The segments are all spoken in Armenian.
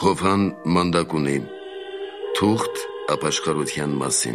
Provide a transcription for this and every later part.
Հովհան Մանդակունի Թուղթ ապաշխարության մասին։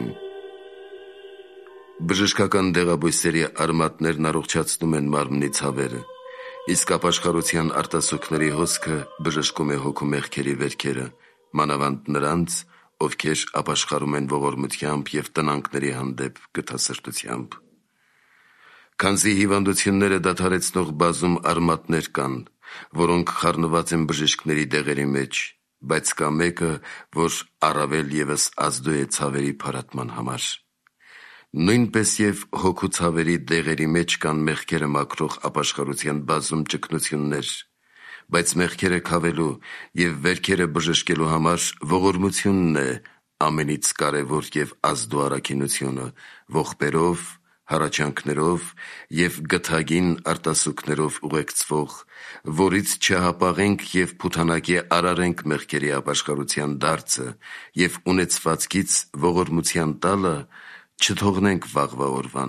Բժշկական դեղաբույսերի արմատներն առողջացնում են մարմնի ցավերը, իսկ ապաշխարության արտասուքների հոսքը բժշկում է հոգու մեղքերի վերքերը, մանավանդ նրանց, ովքեր ապաշխարում են ողորմությամբ և տնանքների հանդեպ գթասրտությամբ։ Քանզի հիվանդությունները դադարեցնող բազում արմատներ կան, որոնք խառնված են բժիշկների դեղերի մեջ, բայց կա մեկը, որ առավել ևս ազդու է ցավերի փարատման համար։ Նույնպես և հոգու ցավերի դեղերի մեջ կան մեղքերը մաքրող ապաշխարության բազում ճգնություններ, բայց մեղքերը քավելու և վերքերը բժշկելու համար ողորմությունն է ամենից կարևոր և ազդու առաքինությունը, ողբերով, հառաչանքներով և գթագին արտասուքներով ուղեկցվող, որից չհապաղենք և փութանակի արարենք մեղքերի ապաշխարության դարձը և ունեցվածքից ողորմության տալը չթողնենք վաղվա օրվան։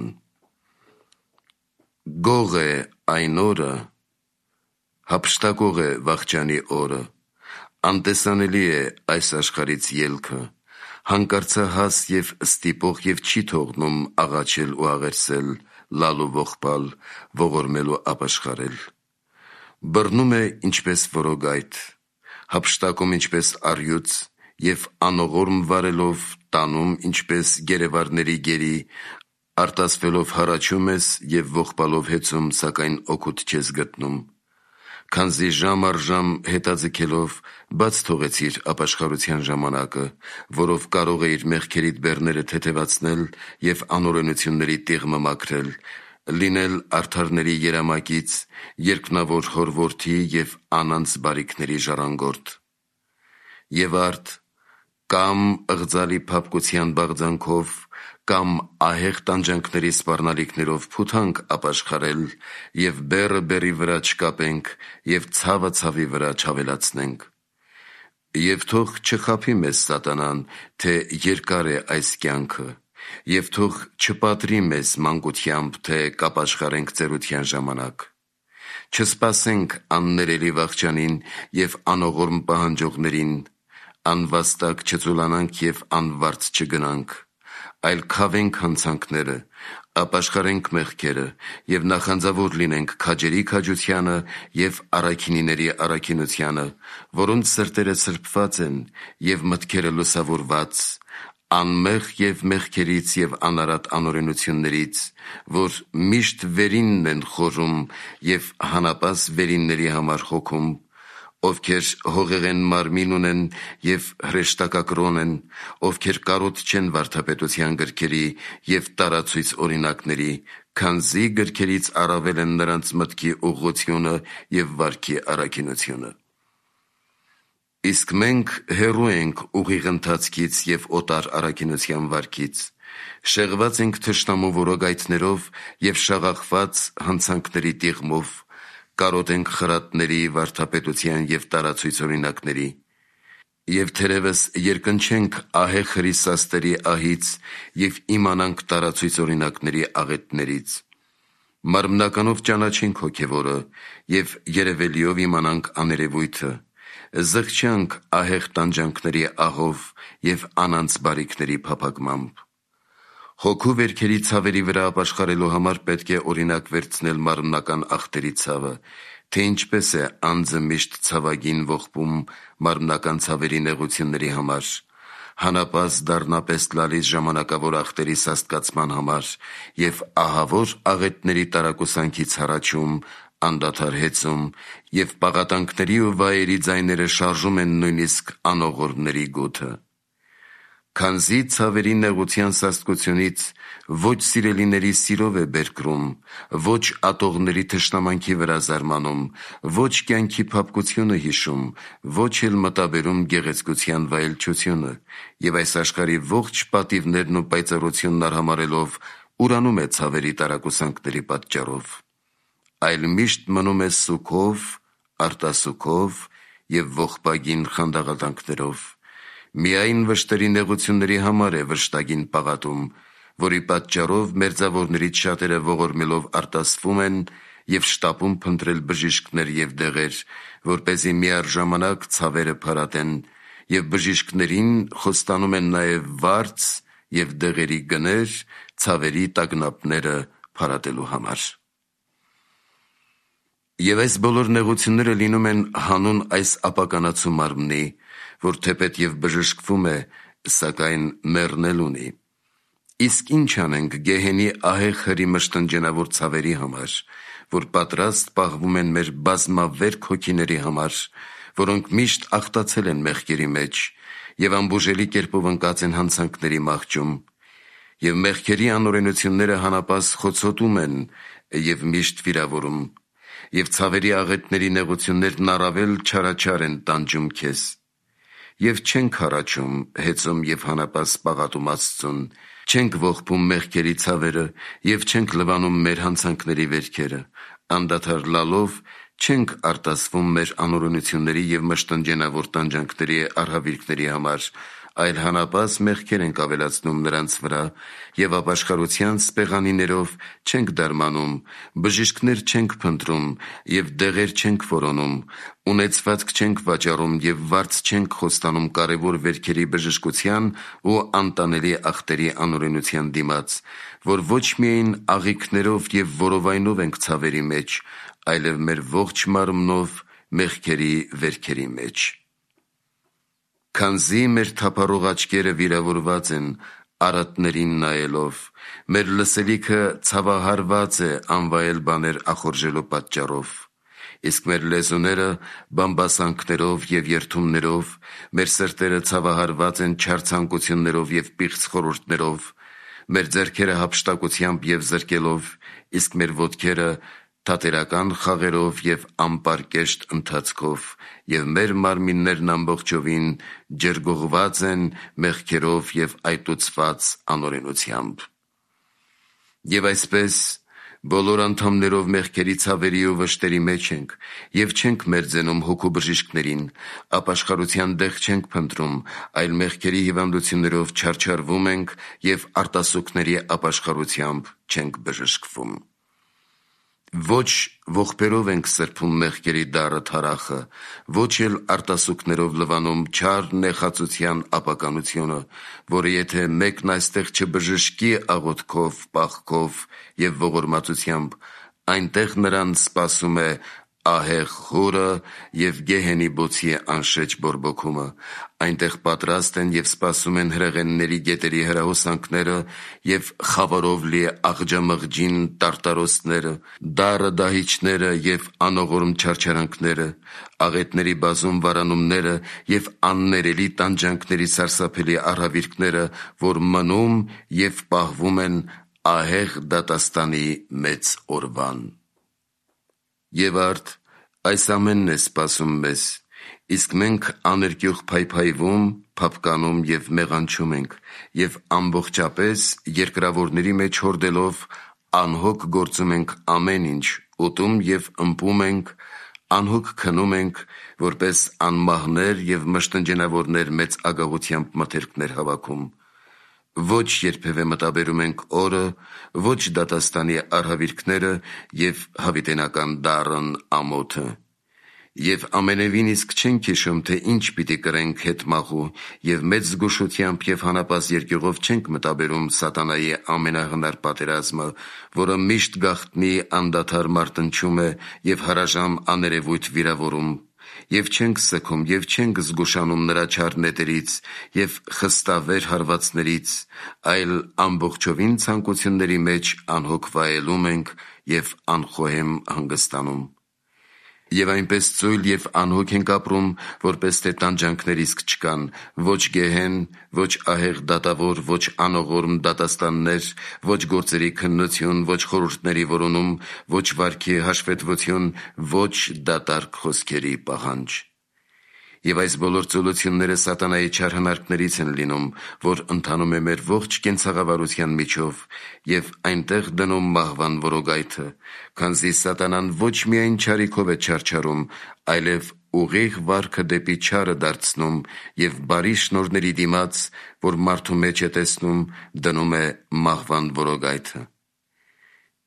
Գող է այն օրը, հափշտակող է վախճանի օրը, անտեսանելի է այս աշխարհից ելքը, հանկարծահաս և ստիպող և չի թողնում աղաչել ու աղերսել, լալ ու ողբալ, ողորմել ու ապաշխարել։ Բռնում է ինչպես որոգայթ, հափշտակում ինչպես առյուծ և անողորմ վարելով տանում ինչպես գերեվարների գերի, արտասվելով հառաչում ես և ողբալով հեծում, սակայն օգուտ չես գտնում։ Քանզի ժամ առ ժամ հետաձգելով բաց թողեցիր ապաշխարության ժամանակը, որով կարող էիր մեղքերիդ բեռները թեթևացնել և անօրենությունների տիղմը մաքրել, լինել արդարների երամակից, երկնավոր հոր որդի և անանց բարիքների ժառանգորդ։ Եվ արդ կամ ըղձալի փափկության բաղձանքով, կամ ահեղ տանջանքների սպառնալիքներով փութանք ապաշխարել և բեռը բեռի վրա չկապենք և ցավը ցավի վրա չավելացնենք։ Եվ թող չխաբի մեզ սատանան, թե երկար է այս կյանքը, և թող չպատրի մեզ մանկությամբ, թե կապաշխարենք ծերության ժամանակ։ Չսպասենք աններելի վախճանին և անողորմ պահանջողներին, անվաստակ չծուլանանք և անվարձ չգնանք, այլ քավենք հանցանքները, ապաշխարենք մեղքերը և նախանձավոր լինենք քաջերի քաջությանը և առաքինիների առաքինությանը, որոնց սրտերը սրբված են և մտքերը լուսավորված, անմեղ և մեղքերից և անարատ անօրենություններից, որ միշտ վերինն են խորում և հանապաս վերինների համար հոգում, ովքեր հողեղեն մարմին ունեն և հրեշտակակրոն են, ովքեր կարոտ չեն վարդապետության գրքերի և տարացույց օրինակների, քանզի գրքերից առավել են նրանց մտքի ուղղությունը և վարքի առաքինությունը։ Իսկ մենք հեռու ենք ուղիղ ընթացքից և օտար առաքինության վարքից, շեղված ենք թշնամու որոգայթներով և շաղախված հանցանքների տիղմով, կարոտ ենք խրատների, վարդապետության և տարացույց օրինակների, և թերևս երկնչենք ահեղ հրիսաստերի ահից և իմանանք տարացույց օրինակների աղետներից։ Մարմնականով ճանաչենք հոգևորը և երևելիով իմանանք աներևույթը, զղջանք ահեղ տանջանքների աղով և անանց բարիքների փափագմամբ։ Հոգու վերքերի ցավերի վրա ապաշխարելու համար պետք է օրինակ վերցնել մարմնական ախտերի ցավը, թե ինչպես է անձը միշտ ցավագին ողբում մարմնական ցավերի նեղությունների համար, հանապազտ դառնապես լալիս ժամանակավոր ախտերի սաստկացման համար և ահավոր աղետների տարակուսանքից հառաչում, անդադար հեծում և պաղատանքների ու վայերի ձայները շարժում են նույնիսկ անողորմների գութը։ Քանզի ցավերի նեղության սաստկությունից ոչ սիրելիների սիրով է բերկրում, ոչ ատողների թշնամանքի վրա զարմանում, ոչ կյանքի փափկությունը հիշում, ոչ էլ մտաբերում գեղեցկության վայելչությունը, և այս աշխարհի ողջ պատիվներն ու պայծառությունն արհամարհելով ուրանում է ցավերի տարակուսանքների պատճառով, այլ միշտ մնում է սուգով, արտասուքով և ողբագին խանդաղատանքներով, միայն վշտերի նեղությունների համար է վշտագին պաղատում, որի պատճառով մերձավորներից շատերը ողորմելով արտասվում են և շտապում փնտրել բժիշկներ և դեղեր, որպեսզի միառժամանակ ցավերը փարատեն, և բժիշկներին խոստանում են նաև վարձ և դեղերի գներ ցավերի տագնապները փարատելու համար։ Եվ այս բոլոր նեղությունները լինում են հանուն այս ապականացու մարմնի, որ թեպետ և բժշկվում է, սակայն մեռնել ունի։ Իսկ ինչ անենք գեհենի ահեղ հրի մշտնջենավոր ցավերի համար, որ պատրաստ պահվում են մեր բազմավերք հոգիների համար, որոնք միշտ ախտացել են մեղքերի մեջ և անբուժելի կերպով ընկած են հանցանքների մահճում, և մեղքերի անօրենությունները հանապազ խոցոտում են և միշտ վիրավորում, և ցավերի աղետների նեղություններն առավել չարաչար են տանջում քեզ, և չենք հառաչում, հեծում և հանապազ պաղատում Աստծուն, չենք ողբում մեղքերի ցավերը և չենք լվանում մեր հանցանքների վերքերը, անդադար լալով չենք արտասվում մեր անօրենությունների և մշտնջենավոր տանջանքների արհավիրքների համար, այլ հանապազ մեղքեր ենք ավելացնում նրանց վրա և ապաշխարության սպեղանիներով չենք դարմանում, բժիշկներ չենք փնտրում և դեղեր չենք որոնում, ունեցվածք չենք վաճառում և վարձ չենք խոստանում կարևոր վերքերի բժշկության ու անտանելի ախտերի անօրենության դիմաց, որ ոչ միայն աղիքներով և որովայնով ենք ցավերի մեջ, այլև մեր ողջ մարմնով մեղքերի վերքերի մեջ։ Քանզի մեր թափառող աչքերը վիրավորված են արատներին նայելով, մեր լսելիքը ցավահարված է անվայել բաներ ախորժելու պատճառով, իսկ մեր լեզուները բամբասանքներով և երդումներով, մեր սրտերը ցավահարված են չար ցանկություններով և պիղծ խորհուրդներով, մեր ձեռքերը հափշտակությամբ և զրկելով, իսկ մեր ոտքերը թատերական խաղերով և անպարկեշտ ընթացքով, և մեր մարմիններն ամբողջովին ջրգողված են մեղքերով և այտուցված անօրենությամբ։ Եվ այսպես բոլոր անդամներով մեղքերի ցավերի ու վշտերի մեջ ենք և չենք մերձենում հոգու բժիշկներին, ապաշխարության դեղ չենք փնտրում, այլ մեղքերի հիվանդություններով չարչարվում ենք և արտասուքների ապաշխարությամբ չենք բժշկվում։ Ոչ ողբերով ենք սրբում մեղքերի դառը թարախը, ոչ էլ արտասուքներով լվանում չար նեխածության ապականությունը, որը եթե մեկն այստեղ չբժշկի աղոթքով, պաղքով և ողորմածությամբ, այնտեղ նրան սպասում է ահեղ խորը և գեհենի բոցի անշեջ բորբոքումը, այնտեղ պատրաստ են և սպասում են հրեղենների գետերի հրահոսանքները և խավարով լի աղջամղջին տարտարոսները, դառը դահիճները և անողորմ չարչարանքները, աղետների բազում վարանումները և աններելի տանջանքների սարսափելի առհավիրքները, որ մնում և պահվում են ահեղ դատաստանի մեծ օրվան։ Եվ արդ այս ամենն է սպասում մեզ, իսկ մենք աներկյուղ փայփայվում, փափկանում և մեղանչում ենք և ամբողջապես երկրավորների մեջ հորդելով անհոգ գործում ենք ամեն ինչ, ուտում և ըմպում ենք, անհոգ քնում ենք, որպես անմահներ և մշտնջենավորներ մեծ ագահությամբ մթերքներ հավաքում, ոչ երբևէ մտաբերում ենք օրը, ոչ դատաստանի արհավիրքները և հավիտենական դառն ամոթը, և ամենևին իսկ չենք հիշում, թե ինչ պիտի կրենք հետմահու և մեծ զգուշությամբ և հանապազ երկյուղով չենք մտաբերում սատանայի ամենահնար պատերազմը, որը միշտ գաղտնի անդադար մարտնչում է և հարաժամ աներևույթ վիրավորում, և չենք սգում և չենք զգուշանում նրա չար նետերից և խստավեր հարվածներից, այլ ամբողջովին ցանկությունների մեջ անհոգ վայելում ենք և անխոհեմ հանգստանում։ Եվ այնպես ծույլ և անհոգ ենք ապրում, որպես թե տանջանքներ իսկ չկան, ոչ գեհեն, ոչ ահեղ դատավոր, ոչ անողորմ դատաստաններ, ոչ գործերի քննություն, ոչ խորհուրդների որոնում, ոչ վարքի հաշվետվություն, ոչ դատարկ խոսքերի պահանջ։ Եվ այս բոլոր ծուլությունները սատանայի չար հնարքներից են լինում, որ ընթանում է մեր ողջ կենցաղավարության միջով և այնտեղ դնում մահվան որոգայթը, քանզի սատանան ոչ միայն չարիքով է չարչարում, այլև ուղիղ վարքը դեպի չարը դարձնում և բարի շնորհների դիմաց, որ մարդու մեջ է տեսնում, դնում է մահվան որոգայթը։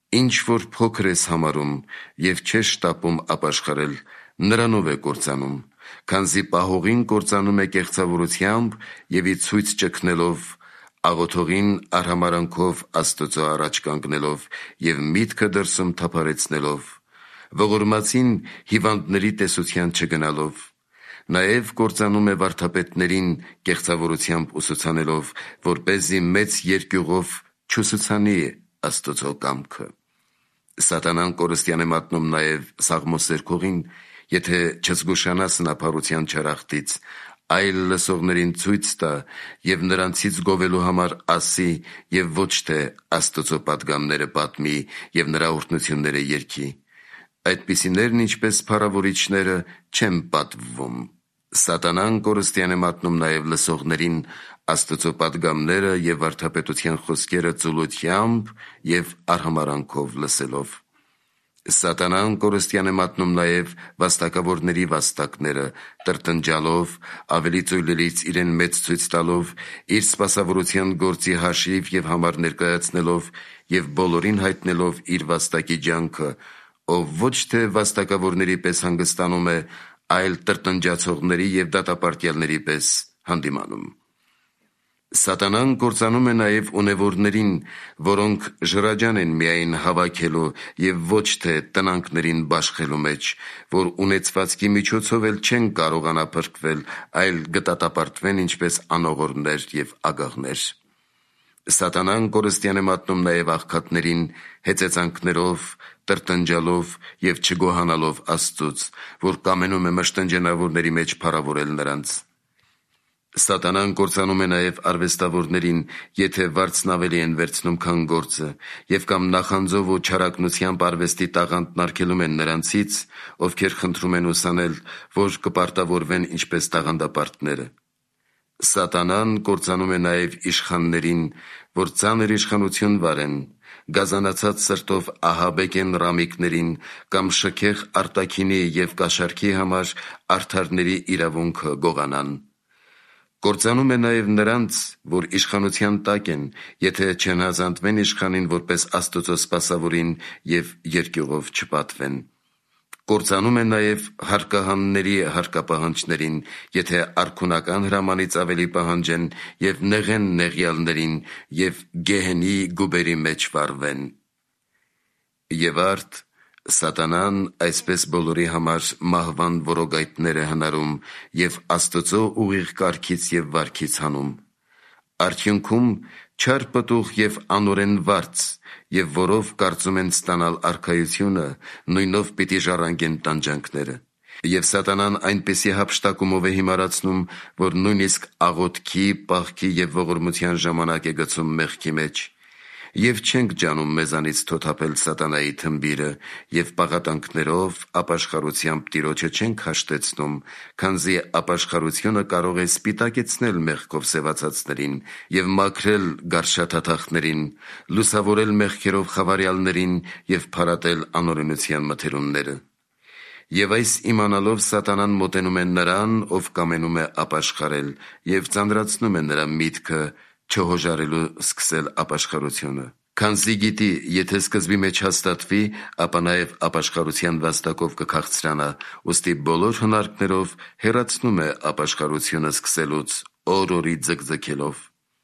Ինչ որ փոքր ես համարում և չես շտապում ապաշխարել, նրանով է կործանում, քանզի պահողին կործանում է կեղծավորությամբ և ի ցույց ճգնելով, աղոթողին արհամարանքով Աստծո առաջ կանգնելով և միտքը դրսում թափառեցնելով, ողորմածին հիվանդների տեսության չգնալով, նաև կործանում է վարդապետներին կեղծավորությամբ ուսուցանելով, որպեսզի մեծ երկյուղով չուսուցանի Աստծո կամքը։ Սատանան կորստյան է մատնում նաև սաղմոսերքողին, եթե չզգուշանա սնափառության չարախտից, այլ լսողներին ցույց տա և նրանցից գովելու համար ասի և ոչ թե Աստծո պատգամները պատմի և նրա օրհնությունները երգի։ Այդպիսիներն ինչպես փառավորիչները չեն պատվվում։ Սատանան կորստյան է մատնում նաև լսողներին Աստծո պատգամները և վարդապետության խոսքերը ծուլությամբ և արհամարանքով լսելով։ Սատանան կորստյան է մատնում նաև վաստակավորների վաստակները, տրտնջալով, ավելի ծույլերից իրեն մեծ ցույց տալով, իր սպասավորության գործի հաշիվ և համար ներկայացնելով և բոլորին հայտնելով իր վաստակի ջանքը, ով ոչ թե վաստակավորների պես հանգստանում է, այլ տրտնջացողների և դատապարտյալների պես հանդիմանում։ Սատանան կործանում է նաև ունևորներին, որոնք ժռաջան են միայն հավաքելու և ոչ թե տնանքներին բաշխելու մեջ, որ ունեցվածքի միջոցով էլ չեն կարողանա փրկվել, այլ գտատապարտվեն ինչպես անողորմներ և ագաղներ։ Սատանան կորստյան է մատնում նաև աղքատներին հեծեծանքներով, տրտնջալով և չգոհանալով Աստծուց, որ կամենում է մշտնջենավորների մեջ փառավորել նրանց։ Սատանան կործանում է նաև արվեստավորներին, եթե վարձն ավելի են վերցնում, քան գործը, և կամ նախանձով ու չարագնությամբ արվեստի տաղանդն արգելում են նրանցից, ովքեր խնդրում են ուսանել, որ կպարտավորվեն ինչպես տաղանդապարտները։ Սատանան կործանում է նաև իշխաններին, որ ծանր իշխանություն վարեն, գազանացած սրտով ահաբեկեն ռամիկներին կամ շքեղ արտաքինի և կաշառքի համար արդարների իրավունքը գողանան։ Կործանում է նաև նրանց, որ իշխանության տակ են, եթե չհնազանդվեն իշխանին որպես Աստծո սպասավորին և երկյուղով չպատվեն։ Կործանում է նաև հարկահանների հարկապահանջներին, եթե արքունական հրամանից ավելի պահանջեն և նեղեն նեղյալներին և գեհենի գուբերի մեջ վառվեն։ Եվ արդ, Սատանան այսպես բոլորի համար մահվան որոգայթներ է հնարում և Աստծո ուղիղ կարգից և վարքից հանում։ Արդյունքում չար պտուղ և անօրեն վարձ, և որով կարծում են ստանալ արքայությունը, նույնով պիտի ժառանգեն տանջանքները։ Եվ սատանան այնպիսի հափշտակումով է հիմարացնում, որ նույնիսկ աղոթքի, պահքի և ողորմության ժամանակ է գցում մեղքի մեջ։ Եվ չենք ջանում մեզանից թոթափել սատանայի թմբիրը և պաղատանքներով, ապաշխարությամբ Տիրոջը չենք հաշտեցնում, քանզի ապաշխարությունը կարող է սպիտակեցնել մեղքով սևացածներին և մաքրել գարշաթաթախներին, լուսավորել մեղքերով խավարյալներին և փարատել անօրենության մթերումները։ Եվ այս իմանալով սատանան մոտենում է նրան, ով կամենում է ապաշխարել, և ծանրացնում է նրա միտքը չհոժարելու սկսել ապաշխարությունը։ Քանզի գիտի, եթե սկզբի մեջ հաստատվի, ապա նաև ապաշխարության վաստակով կքաղցրանա, ուստի բոլոր հնարքներով հեռացնում է ապաշխարությունը սկսելուց, օր-օրի ձգձգելով։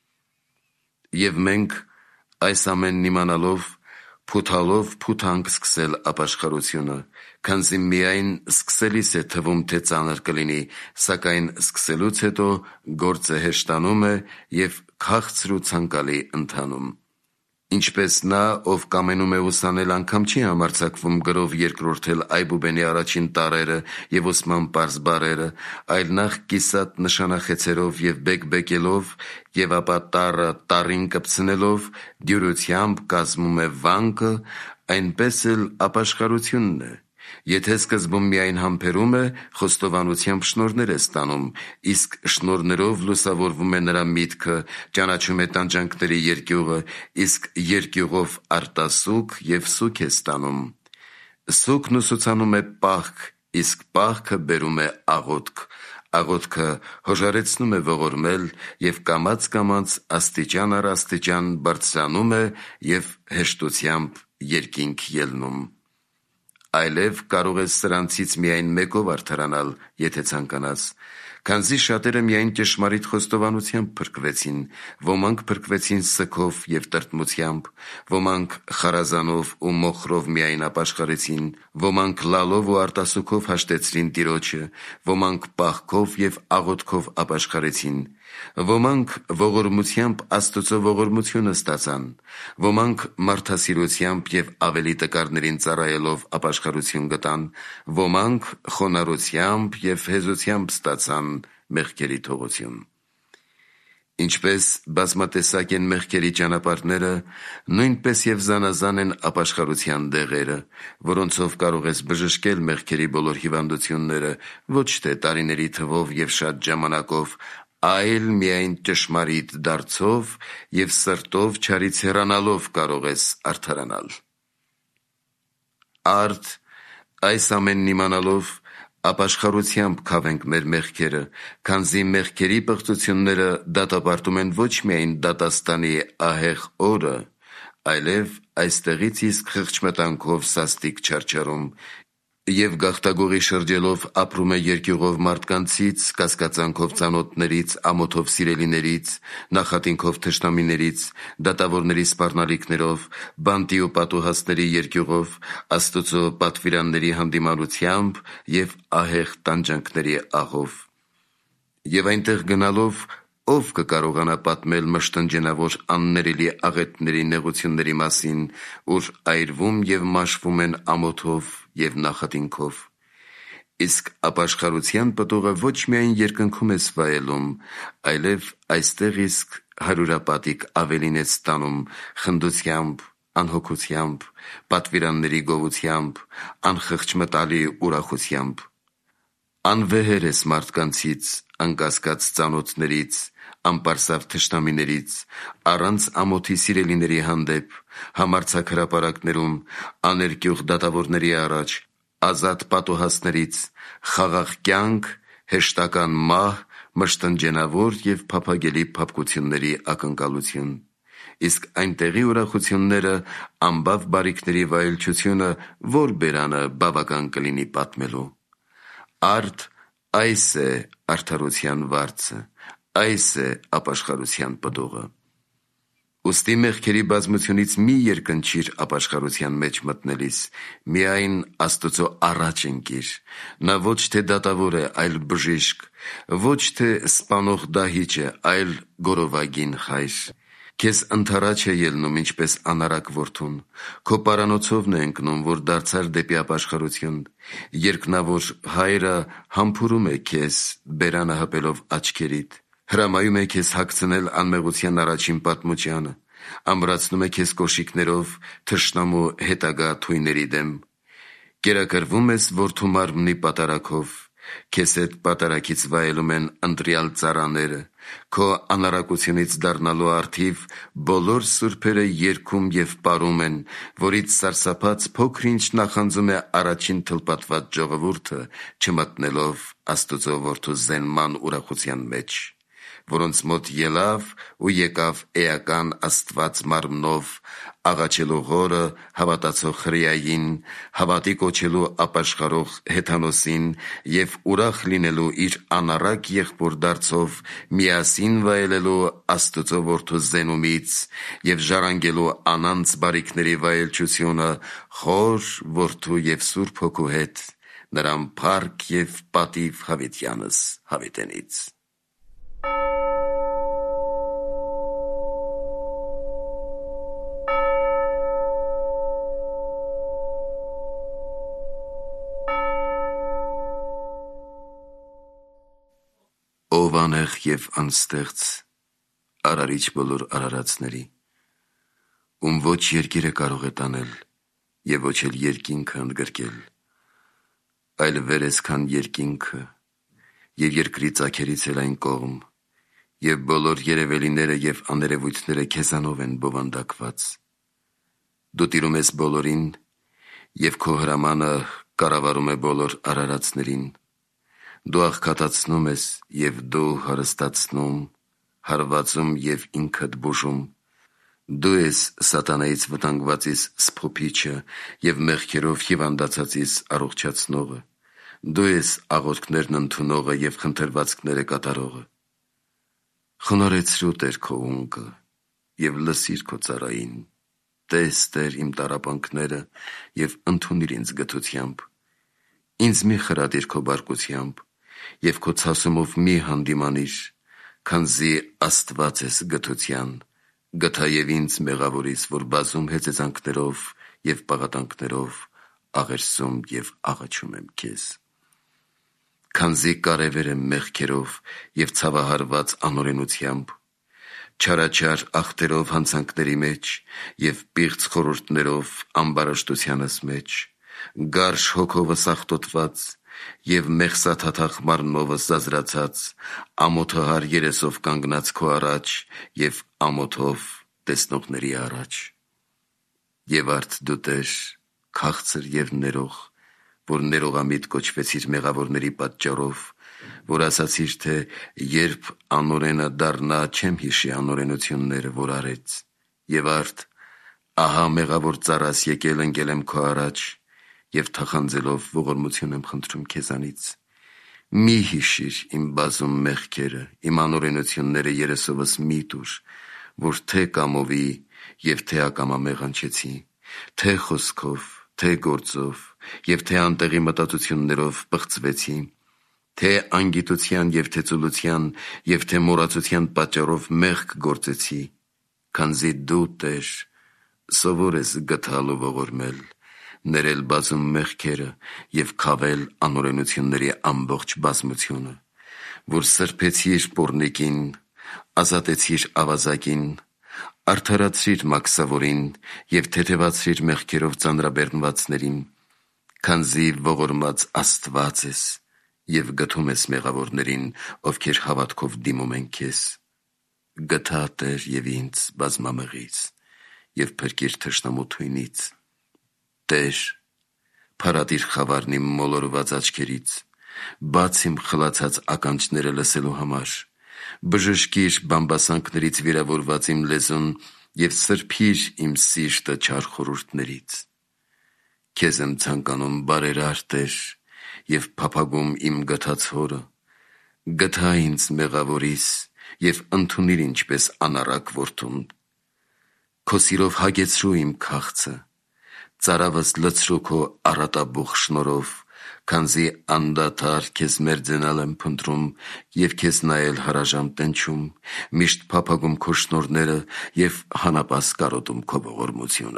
Եվ մենք այս ամենն իմանալով փութալով փութանք սկսել ապաշխարությունը, քանզի միայն սկսելիս է թվում, թե ծանր կլինի, սակայն սկսելուց հետո գործը հեշտանում է և քաղցր ու ցանկալի ընթանում։ Ինչպես նա, ով կամենում է ուսանել, անգամ չի համարձակվում գրով երկրորդել Այբուբենի առաջին տառերը և ուսման պարզ բառերը, այլ նախ կիսատ նշանախեցերով և բեկբեկելով, և ապա տառը տառին կպցնելով, դյուրությամբ կազմում է վանքը, այնպես էլ ապաշխարությունն է։ Եթե սկզբում միայն համբերում է, խոստովանությամբ շնորհներ է ստանում, իսկ շնորհներով լուսավորվում է նրա միտքը, ճանաչում է տանջանքների երկյուղը, իսկ երկյուղով արտասուք և սուգ է ստանում։ Սուգն ուսուցանում է պահք, իսկ պահքը բերում է աղոթք, աղոթքը հոժարեցնում է ողորմել և կամաց աստիճան առ աստիճան բարձրանում է և հեշտությամբ երկինք ելնում, այլև կարող ես սրանցից միայն մեկով արդարանալ, եթե ցանկանաս, քանզի շատերը միայն ճշմարիտ խոստովանությամբ փրկվեցին, ոմանք փրկվեցին սգով և տրտմությամբ, ոմանք խարազանով ու մոխրով միայն ապաշխարեցին, ոմանք լալով ու արտասուքով հաշտեցրին Տիրոջը, ոմանք պահքով և աղոթքով ապաշխարեցին, ոմանք ողորմությամբ Աստծո ողորմությունը ստացան, ոմանք մարդասիրությամբ և ավելի տկարներին ծառայելով ապաշխարություն գտան, ոմանք խոնարհությամբ և հեզությամբ ստացան մեղքերի թողություն։ Ինչպես բազմատեսակ են մեղքերի ճանապարհները, նույնպես և զանազան են ապաշխարության դեղերը, որոնցով կարող ես բժշկել մեղքերի բոլոր հիվանդությունները, ոչ թե տարիների թվով և շատ ժամանակով, այլ միայն ճշմարիտ դարձով և սրտով չարից հեռանալով կարող ես արդարանալ։ Արդ այս ամենն իմանալով ապաշխարությամբ քավենք մեր մեղքերը, քանզի մեղքերի պղծությունները դատապարտում են ոչ միայն դատաստանի ահեղ օրը, այլև այստեղից իսկ խղճմտանքով սաստիկ չարչարում և գաղտագողի շրջելով ապրում է երկյուղով մարդկանցից, կասկածանքով ծանոթներից, ամոթով սիրելիներից, նախատինքով թշնամիներից, դատավորների սպառնալիքներով, բանտի ու պատուհասների երկյուղով, Աստծո պատվիրանների հանդիմանությամբ և ահեղ տանջանքների աղով։ Եվ այնտեղ գնալով ով կկարողանա պատմել մշտնջենավոր աններելի աղետների նեղությունների մասին, ուր այրվում և մաշվում են ամոթով և նախատինքով։ Իսկ ապաշխարության պտուղը ոչ միայն երկնքում ես վայելում, այլև այստեղ իսկ հարյուրապատիկ ավելին ես ստանում խնդությամբ, անհոգությամբ, պատվիրանների գովությամբ, անխղճմտալի ուրախությամբ։ Անվեհեր ես մարդկանցից, անկասկած ծանոթներից, անպարսավ թշնամիներից, առանց ամոթի սիրելիների հանդեպ, համարձակ հրապարակներում, աներկյուղ դատավորների առաջ, ազատ պատուհասներից, խաղաղ կյանք, հեշտական մահ, մշտնջենավոր և փափագելի փափկությունների ակնկալություն։ Իսկ այնտեղի ուրախությունները, անբավ բարիքների վայելչությունը ո՞ր բերանը բավական կլինի պատմելու։ Արդ այս է արդարության վարձը, այս է ապաշխարության պտուղը։ Ուստի մեղքերի բազմությունից մի երկնչիր ապաշխարության մեջ մտնելիս, միայն Աստծո առաջ ընկիր, նա ոչ թե դատավոր է, այլ բժիշկ, ոչ թե սպանող դահիճ է, այլ գորովագին խայր։ Քեզ ընդառաջ է ելնում ինչպես անարակ որդուն, քո պարանոցովն է ընկնում, որ դարձար դեպի ապաշխարություն, երկնավոր Հայրը համբուրում է քեզ, բերանը հպելով աչքերիդ, հրամայում է քեզ հագցնել անմեղության առաջին պատմությանը, ամրացնում է քեզ կոշիկներով թշնամու հետագա թույների դեմ, կերակրվում ես որդու մարմնի պատարագով, քեզ հետ պատարագից վայելում են ընտրյալ ծառաները, քո անառակությունից դառնալու առթիվ բոլոր սուրբերը երգում և պարում են, որից սարսափած փոքր-ինչ նախանձում է առաջին թլպատված ժողովուրդը, չմտնելով Աստծո որդու զենման ուրախության մեջ, որոնց մոտ ելավ ու եկավ էական Աստված մարմնով, աղաչելու Հորը, հավատացող հրեային, հավատի կոչելու ապաշխարող Հեթանոսին և ուրախ լինելու իր անառակ եղբոր դարձով միասին վայելելու Աստծո որդու զենումից և ժառանգելու անանց բարիքների վայելչությունը Հոր, Որդու և Սուրբ Հոգու հետ, նրան փառք և պատիվ հավիտյանս հավիտենից։ Ով անեղ և անստեղծ, արարիչ բոլոր արարածների, ում ոչ երկիրը կարող է տանել և ոչ էլ երկինքը ընդգրկել, այլ վեր ես քան երկինքը և երկրի ծագերից էլ այն կողմ, և բոլոր երևելիները և աներևույթները քեզանով են բովանդակված։ Դու տիրում ես բոլորին, և քո հրամանը կառավարում է բոլոր արարածներին։ Դու աղքատացնում ես և դու հարստացնում, հարվածում և ինքդ բուժում, Դու ես սատանայից վտանգվածիս սփոփիչը և մեղքերով հիվանդացածիս առողջացնողը, դու ես աղոթքներն ընդունողը և խնդրվածքները կատարողը։ Խոնարհեցրու Տեր քո ունկը և լսիր քո ծառային, տես Տեր իմ տառապանքները և ընդունիր ինձ գթությամբ, ինձ մի խրատիր քո բարկությամբ և քո ցասումով մի հանդիմանիր, քանզի Աստված ես գթության, գթա և ինձ մեղավորիս, որ բազում հեծեծանքներով և պաղատանքներով աղերսում և աղաչում եմ քեզ։ Քանզի կարևեր եմ մեղքերով և ցավահարված անօրենությամբ, չարաչար ախտերով հանցանքների մեջ և պիղծ խորհուրդներով ամբարաշտությանս մեջ, գարշ հոգովս աղտոտված և մեղսաթաթախ մարմնովս զազրացած, ամոթահար երեսով կանգնած քո առաջ և ամոթով տեսնողների առաջ։ Եվ արդ դու Տեր, քաղցր և ներող, որ ներողամիտ կոչվեցիր մեղավորների պատճառով, որ ասացիր, թե երբ անօրենը դառնա, չեմ հիշի անօրենությունները, որ արեց, և արդ, ահա մեղավոր ծառաս եկել ընկել եմ քո առաջ և թախանձելով ողորմություն եմ խնդրում քեզանից։ Մի հիշիր իմ բազում մեղքերը, իմ անօրենությունները երեսովս մի տուր, որ թե կամովի և թե ակամա մեղանչեցի, թե խոսքով, թե գործով և թե անտեղի մտածություններով պղծվեցի, թե անգիտության և թե ծուլության և թե մոռացության պատճառով մեղք գործեցի, քանզի դու Տեր սովոր ես գթալ ու ողորմել, ներել բազում մեղքերը և քավել անօրենությունների ամբողջ բազմությունը, որ սրբեցիր պոռնիկին, ազատեցիր ավազակին, արդարացրիր մաքսավորին և թեթևացրիր մեղքերով ծանրաբեռնվածներին, քանզի ողորմած Աստված ես և գթում ես մեղավորներին, ովքեր հավատքով դիմում են քեզ։ Գթա Տեր և ինձ բազմամեղից և փրկիր թշնամու թույնից։ Տեր, փարատիր խավարն իմ մոլորված աչքերից, բաց իմ խլացած ականջները լսելու համար, բժշկիր բամբասանքներից վիրավորված իմ լեզուն և սրբիր իմ սիրտը չար խորհուրդներից։ Քեզ եմ ցանկանում բարերար Տեր և փափագում իմ գթած հորը, գթա ինձ մեղավորիս և ընդունիր ինչպես անառակ որդուն։ Քո սիրով հագեցրու իմ քաղցը, ծարավս լցրու քո առատաբուխ շնորհով, քանզի անդադար քեզ մերձենալ եմ փնտրում և քեզ նայել հարաժամ տնչում, միշտ փափագում քո շնորհները և հանապաս կարոտում քո ողորմությունը։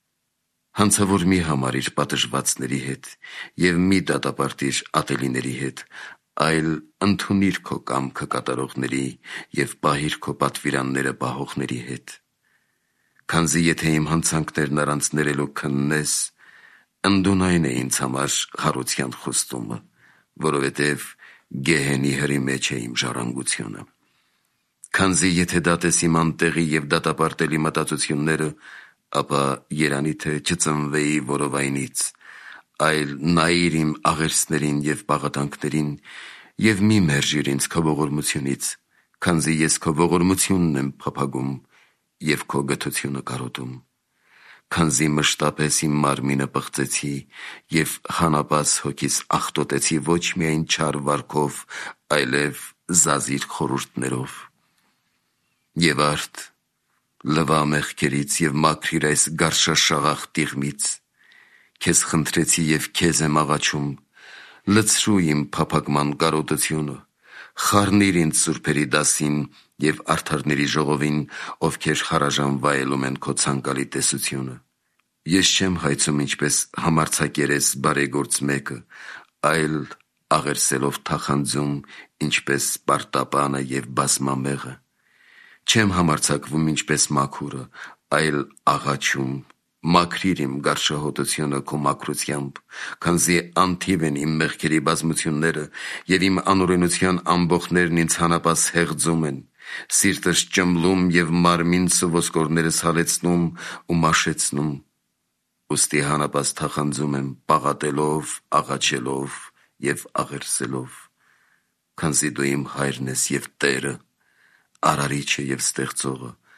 Հանցավոր մի համարիր պատժվածների հետ և մի դատապարտիր ատելիների հետ, այլ ընդունիր քո կամքը կատարողների և պահիր քո պատվիրանները պահողների հետ։ Քանզի եթե իմ հանցանքներն առանց ներելու քննես, ընդունայն է ինձ համար խարության խոստումը, որովհետև գեհենի հրի մեջ է իմ ժառանգությունը։ Քանզի եթե դատես իմ անտեղի և դատապարտելի մտածությունները, ապա երանի թե չծնվեի որովայնից, այլ նայիր իմ աղերսներին և պաղատանքներին և մի մերժիր ինձ քո ողորմությունից, քանզի ես քո ողորմությունն եմ փափագում և քո գթությունը կարոտում։ Քանզի մշտապես իմ մարմինը պղծեցի և հանապաս հոգիս աղտոտեցի ոչ միայն չար վարքով, այլև զազիր խորհուրդներով։ Եվ արդ, լվա մեղքերից և մաքրիր այս գարշաշաղախ տիղմից, քեզ խնդրեցի և քեզ եմ աղաչում, լցրու իմ փափագման կարոտությունը, խառնիր ինձ սուրբերի դասին և արդարների ժողովին, ովքեր հարաժան վայելում են քո ցանկալի տեսությունը։ Ես չեմ հայցում ինչպես համարձակերես բարեգործ մեկը, այլ աղերսելով թախանձում, ինչպես պարտապանը և բազմամեղը։ Չեմ համարձակվում ինչպես մաքուրը, այլ աղաչում, մաքրիր իմ գարշահոտությունը քո մաքրությամբ, քանզի անթիվ են իմ մեղքերի բազմությունները և իմ անօրենության ամբոխներն ինձ հանապաս հեղձում են, սիրտս ճմլում և մարմինս ու ոսկորներս հալեցնում ու մաշեցնում։ Ուստի հանապաս թախանձում եմ պաղատելով, աղաչելով և աղերսելով, քանզի դու իմ հայրն ես և Տերը, արարիչը և ստեղծողը,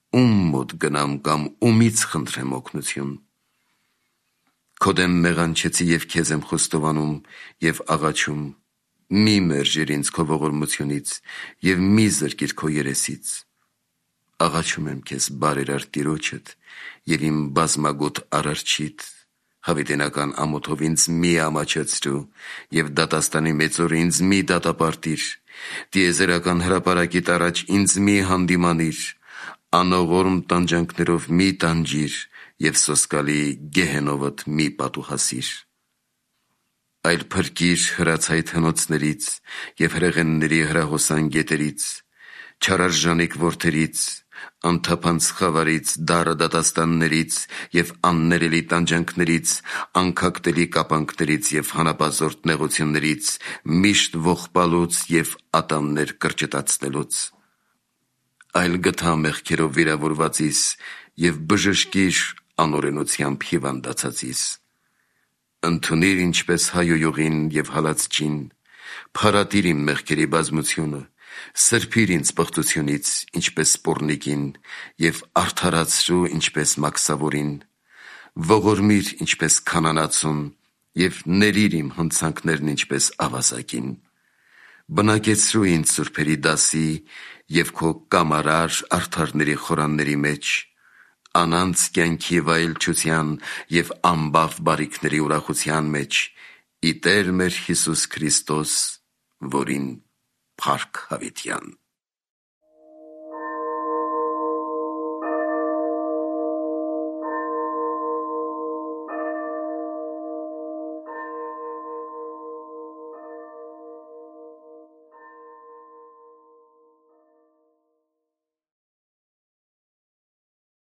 ում մոտ գնամ կամ ումից խնդրեմ օգնություն։ Քո դեմ մեղանչեցի և քեզ եմ խոստովանում և աղաչում, մի մերժիր ինձ քո ողորմությունից և մի զրկիր քո երեսից։ Աղաչում եմ քեզ բարերար Տիրոջդ և իմ բազմագոտ Արարչիդ, հավիտենական ամոթով ինձ մի ամաչեցրու և դատաստանի մեծ օրը ինձ մի դատապարտիր, տիեզերական հրապարակիդ առաջ ինձ մի հանդիմանիր, անողորմ տանջանքներով մի տանջիր և սոսկալի գեհենովդ մի պատուհասիր։ Այլ փրկիր հրացայտ հնոցներից և հրեղենների հրահոսան գետերից, չարարժանիկ որդերից, անթափանց խավարից, դառը դատաստաններից և աններելի տանջանքներից, անքակտելի կապանքներից և հանապազորդ նեղություններից, միշտ ողբալուց և ատամներ կրճտացնելուց։ Այլ գթա մեղքերով վիրավորվածիս և բժշկիր անօրենությամբ հիվանդացածիս։ Ընդունիր ինչպես հայոյողին և հալածչին, փարատիր իմ մեղքերի բազմությունը, սրբիր ինձ պղծությունից, ինչպես սպոռնիկին, և արդարացրու ինչպես մաքսավորին, ողորմիր ինչպես քանանացուն և ներիր իմ հնցանքներն ինչպես ավազակին։ Բնակեցրու ինձ սուրբերի դասի և քո կամարար արդարների խորանների մեջ, անանց կյանքի վայելչության և անբավ բարիքների ուրախության մեջ, ի Տեր մեր Հիսուս Քրիստոս, որին փառք հավիտյան։